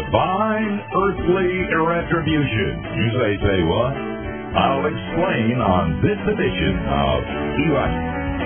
divine earthly retribution. You say what? I'll explain on this edition of Key Life.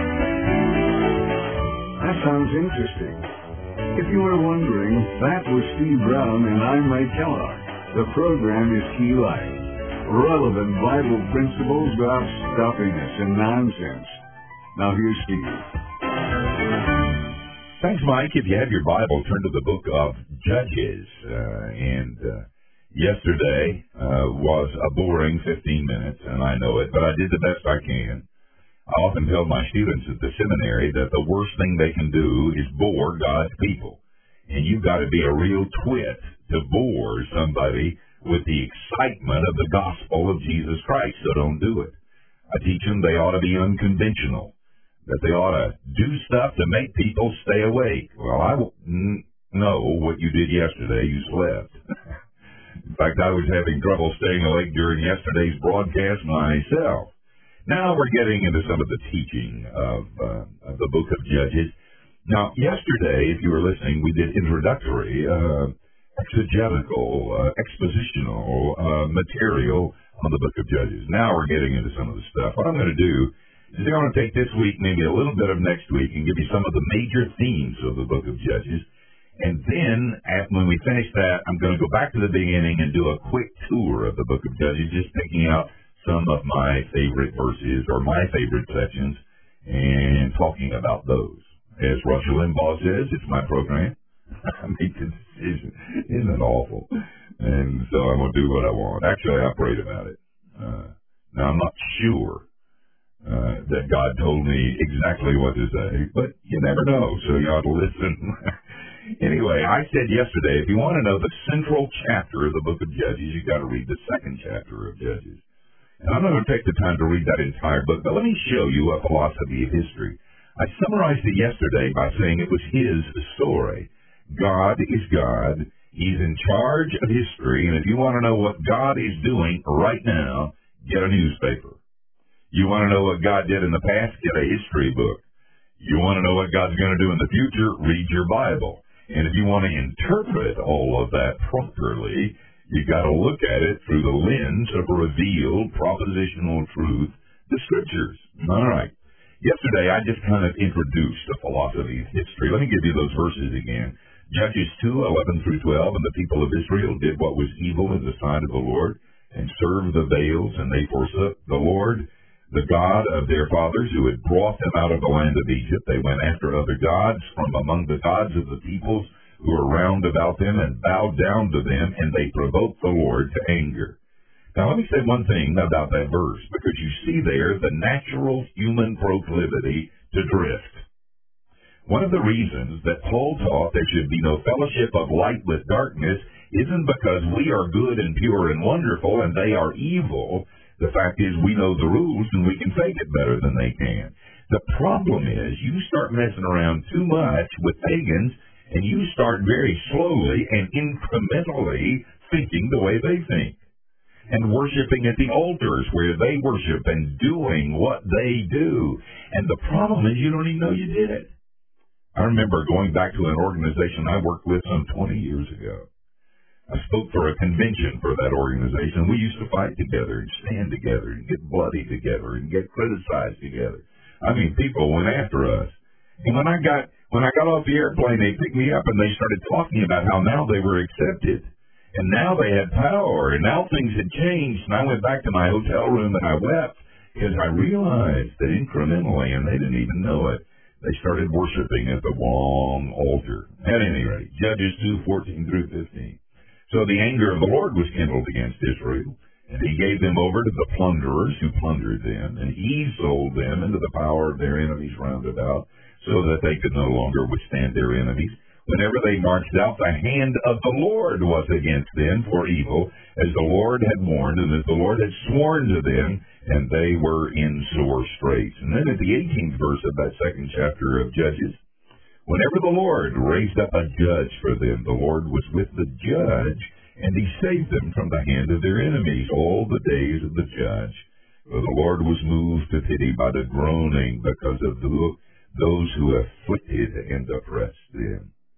That sounds interesting. If you were wondering, that was Steve Brown and I'm Ray Kellogg. The program is Key Life. Relevant Bible principles without stuffiness and nonsense. Now here's Steve. Thanks, Mike. If you have your Bible, turn to the book of Judges. Yesterday was a boring 15 minutes, and I know it, but I did the best I can. I often tell my students at the seminary that the worst thing they can do is bore God's people. And you've got to be a real twit to bore somebody with the excitement of the gospel of Jesus Christ, so don't do it. I teach them they ought to be unconventional, that they ought to do stuff to make people stay awake. Well, I know what you did yesterday. You slept. In fact, I was having trouble staying awake during yesterday's broadcast myself. Now we're getting into some of the teaching of the book of Judges. Now, yesterday, if you were listening, we did introductory, exegetical, expositional material on the book of Judges. Now we're getting into some of the stuff. What I'm going to do is I'm going to take this week, maybe a little bit of next week, and give you some of the major themes of the book of Judges. And then, when we finish that, I'm going to go back to the beginning and do a quick tour of the book of Judges, just picking out some of my favorite verses or my favorite sections and talking about those. As Rush Limbaugh says, it's my program. I make the decision. Isn't it awful? And so I'm going to do what I want. Actually, I prayed about it. Now, I'm not sure that God told me exactly what to say, but you never know, so you ought to listen. Anyway, I said yesterday, if you want to know the central chapter of the book of Judges, you've got to read the second chapter of Judges. And I'm not going to take the time to read that entire book, but let me show you a philosophy of history. I summarized it yesterday by saying it was his story. God is God. He's in charge of history, and if you want to know what God is doing right now, get a newspaper. You want to know what God did in the past, get a history book. You want to know what God's going to do in the future, read your Bible. And if you want to interpret all of that properly, you've got to look at it through the lens of revealed propositional truth, the Scriptures. All right. Yesterday, I just kind of introduced the philosophy of history. Let me give you those verses again. Judges 2:11 through 12, and the people of Israel did what was evil in the sight of the Lord, and served the Baals, and they forsook the Lord, the God of their fathers, who had brought them out of the land of Egypt. They went after other gods from among the gods of the peoples who were round about them, and bowed down to them, and they provoked the Lord to anger. Now, let me say one thing about that verse, because you see there the natural human proclivity to drift. One of the reasons that Paul taught there should be no fellowship of light with darkness isn't because we are good and pure and wonderful and they are evil. The fact is we know the rules and we can fake it better than they can. The problem is you start messing around too much with pagans and you start very slowly and incrementally thinking the way they think and worshiping at the altars where they worship and doing what they do. And the problem is you don't even know you did it. I remember going back to an organization I worked with some 20 years ago. I spoke for a convention for that organization. We used to fight together and stand together and get bloody together and get criticized together. I mean, people went after us. And when I got off the airplane, they picked me up and they started talking about how now they were accepted. And now they had power, and now things had changed. And I went back to my hotel room and I wept because I realized that incrementally, and they didn't even know it, they started worshiping at the wrong altar. At any rate, Judges 2:14 through 15. So the anger of the Lord was kindled against Israel, and he gave them over to the plunderers who plundered them, and he sold them into the power of their enemies round about, so that they could no longer withstand their enemies. Whenever they marched out, the hand of the Lord was against them for evil, as the Lord had warned, and as the Lord had sworn to them, and they were in sore straits. And then at the 18th verse of that second chapter of Judges, whenever the Lord raised up a judge for them, the Lord was with the judge, and he saved them from the hand of their enemies all the days of the judge. For the Lord was moved to pity by the groaning because of those who afflicted and oppressed them.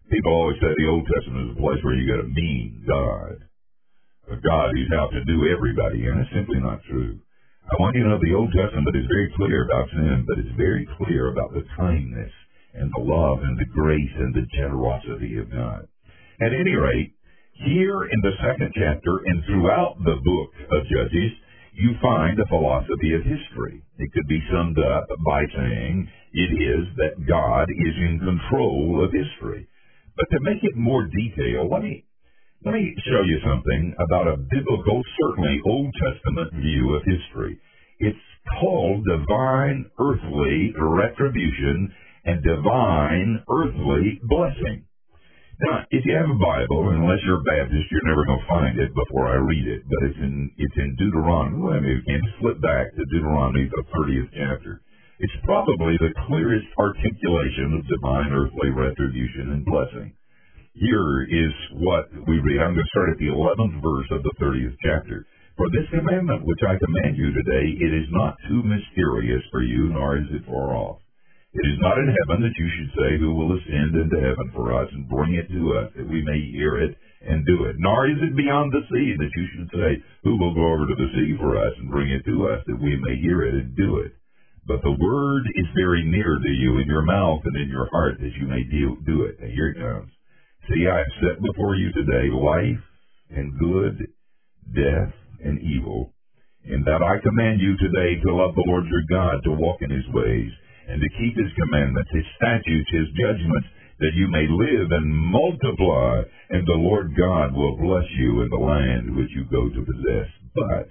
People always say the Old Testament is a place where you got a mean God, a God who's out to do everybody, and it's simply not true. I want you to know the Old Testament is very clear about sin, but it's very clear about the kindness and the love and the grace and the generosity of God. At any rate, here in the second chapter and throughout the book of Judges, you find a philosophy of history. It could be summed up by saying it is that God is in control of history. But to make it more detailed, let me show you something about a biblical, certainly Old Testament view of history. It's called divine earthly retribution and divine earthly blessing. Now, if you have a Bible, unless you're a Baptist, you're never going to find it before I read it, but it's in Deuteronomy. Well, you can flip back to Deuteronomy, the 30th chapter. It's probably the clearest articulation of divine earthly retribution and blessing. Here is what we read. I'm going to start at the 11th verse of the 30th chapter. For this commandment which I command you today, it is not too mysterious for you, nor is it far off. It is not in heaven that you should say, who will ascend into heaven for us and bring it to us, that we may hear it and do it. Nor is it beyond the sea that you should say, who will go over to the sea for us and bring it to us, that we may hear it and do it. But the word is very near to you, in your mouth and in your heart, that you may do it. And here it comes. See, I have set before you today life and good, death and evil, in that I command you today to love the Lord your God, to walk in his ways, and to keep his commandments, his statutes, his judgments, that you may live and multiply, and the Lord God will bless you in the land which you go to possess. But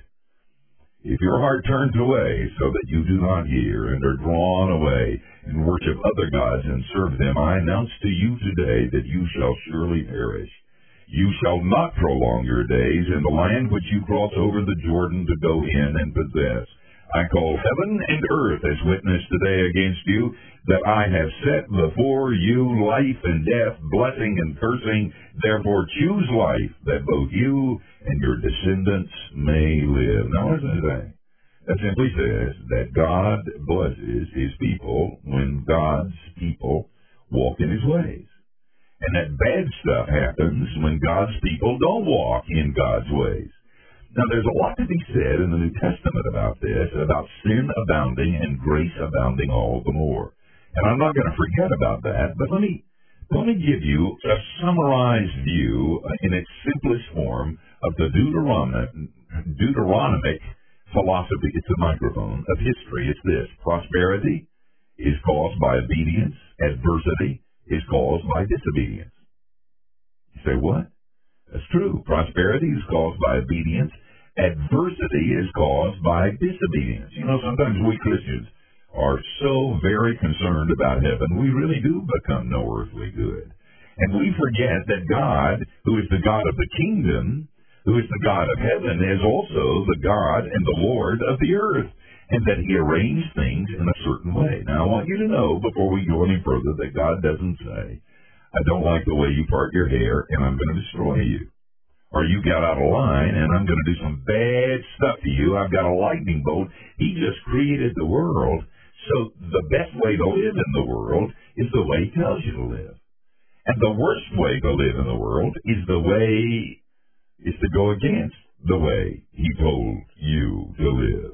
if your heart turns away so that you do not hear, and are drawn away, and worship other gods and serve them, I announce to you today that you shall surely perish. You shall not prolong your days in the land which you cross over the Jordan to go in and possess. I call heaven and earth as witness today against you, that I have set before you life and death, blessing and cursing. Therefore choose life, that both you and your descendants may live. Now what does that say? That simply says that God blesses his people when God's people walk in his ways. And that bad stuff happens when God's people don't walk in God's ways. Now, there's a lot to be said in the New Testament about this, about sin abounding and grace abounding all the more. And I'm not going to forget about that, but let me give you a summarized view in its simplest form of the Deuteronomic philosophy. It's a microphone of history. It's this: prosperity is caused by obedience, adversity is caused by disobedience. You say, what? That's true. Prosperity is caused by obedience. Adversity is caused by disobedience. You know, sometimes we Christians are so very concerned about heaven, we really do become no earthly good. And we forget that God, who is the God of the kingdom, who is the God of heaven, is also the God and the Lord of the earth, and that he arranged things in a certain way. Now, I want you to know, before we go any further, that God doesn't say, I don't like the way you part your hair, and I'm going to destroy you. Or you got out of line, and I'm going to do some bad stuff to you. I've got a lightning bolt. He just created the world, so the best way to live in the world is the way he tells you to live. And the worst way to live in the world is to go against the way he told you to live.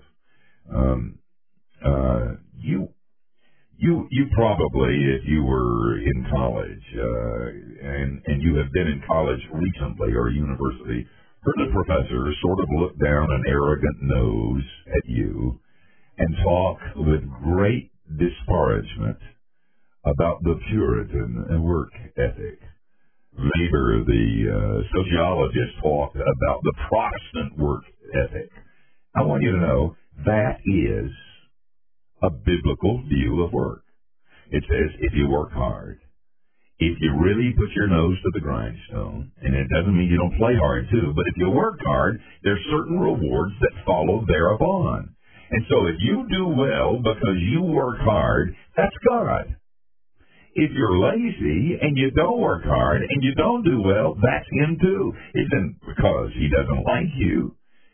You probably, if you were in college, and you have been in college recently or university, heard a professor sort of look down an arrogant nose at you and talk with great disparagement about the Puritan work ethic. Later, the sociologist talked about the Protestant work ethic. I want you to know that is a biblical view of work. It says if you work hard, if you really put your nose to the grindstone, and it doesn't mean you don't play hard too, but if you work hard, there's certain rewards that follow thereupon. And so if you do well because you work hard, that's God. If you're lazy and you don't work hard and you don't do well, that's him too. It isn't because he doesn't like you.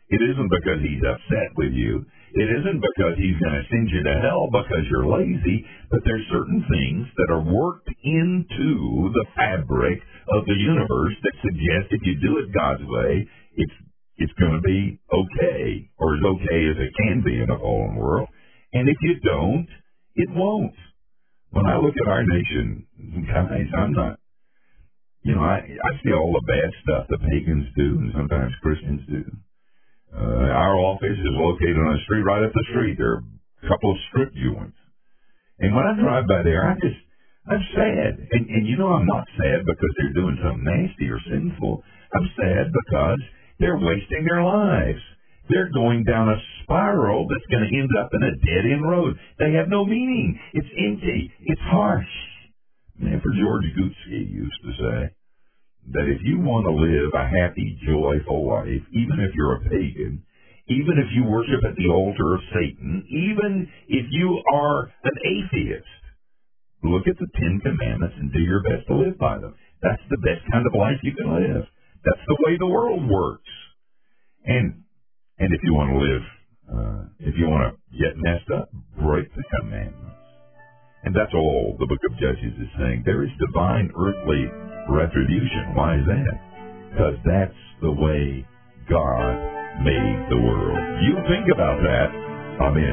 It isn't because he's upset with you. It isn't because he's going to send you to hell because you're lazy, but there's certain things that are worked into the fabric of the universe that suggest if you do it God's way, it's going to be okay, or as okay as it can be in a fallen world. And if you don't, it won't. When I look at our nation, guys, I'm not, I see all the bad stuff the pagans do and sometimes Christians do. Our office is located on a street right up the street. There are a couple of strip joints. And when I drive by there, I'm sad. And I'm not sad because they're doing something nasty or sinful. I'm sad because they're wasting their lives. They're going down a spiral that's going to end up in a dead-end road. They have no meaning. It's empty. It's harsh. Man, for George Gutsky used to say that if you want to live a happy, joyful life, even if you're a pagan, even if you worship at the altar of Satan, even if you are an atheist, look at the Ten Commandments and do your best to live by them. That's the best kind of life you can live. That's the way the world works. And if you want to live, if you want to get messed up, break the commandments. And that's all the book of Judges is saying. There is divine earthly retribution. Why is that? Because that's the way God made the world. You think about that. Amen.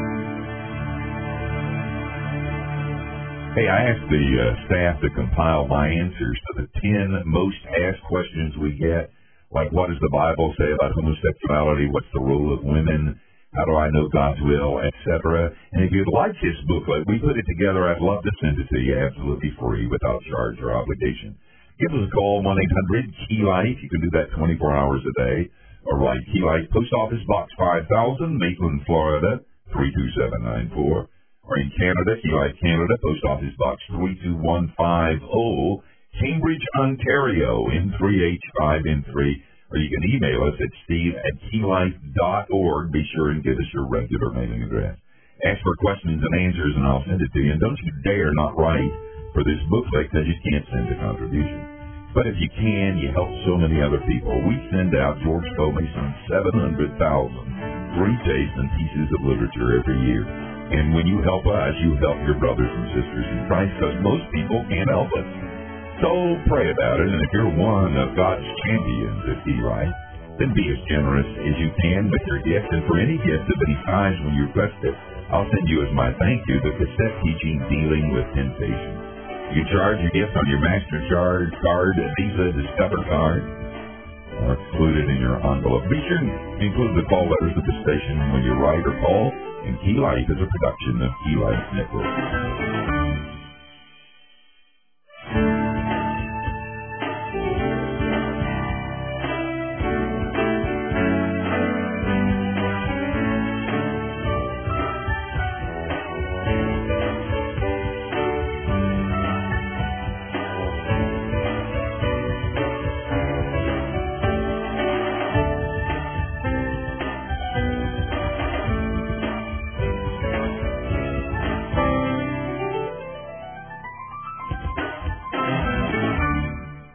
Hey, I asked the staff to compile my answers to the 10 most asked questions we get, like what does the Bible say about homosexuality, what's the role of women, how do I know God's will, etc. And if you'd like this booklet, we put it together. I'd love to send it to you absolutely free without charge or obligation. Give us a call, 1-800-KEY-LIFE. You can do that 24 hours a day. Or write Key Life, Post Office Box 5000, Maitland, Florida, 32794. Or in Canada, Key Life, Canada, Post Office Box 32150, Cambridge, Ontario, N3H5N3. Or you can email us at steve@keylife.org. Be sure and give us your regular mailing address. Ask for questions and answers, and I'll send it to you. And don't you dare not write for this booklet because you can't send a contribution. But if you can, you help so many other people. We send out George Comey some 700,000 free tapes and pieces of literature every year. And when you help us, you help your brothers and sisters in Christ, because most people can't help us. So pray about it, and if you're one of God's champions at Key Life, then be as generous as you can with your gift. And for any gift of any size when you request it, I'll send you as my thank you the cassette teaching Dealing with Temptation. You charge your gift on your MasterCard card, Visa, Discover card, or include it in your envelope. Be sure to include the call letters of the station when you write or call. And Key Life is a production of Key Life Network.